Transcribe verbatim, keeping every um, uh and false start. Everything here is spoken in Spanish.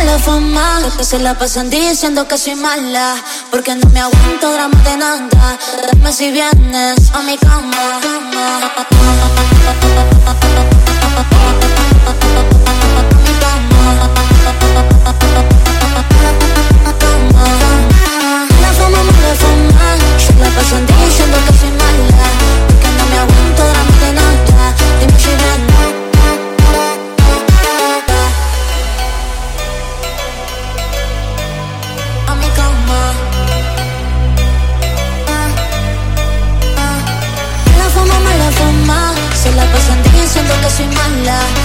mala fama, que se la pasan diciendo que soy mala, porque no me aguanto dramas de nada. Dime si vienes a mi cama, cama. La fama, mala fama, se la pasan diciendo que soy mala, porque no me aguanto dramas de nada. Dime si vienes a mi cama. La fama, mala fama, se la pasan diciendo que soy mala,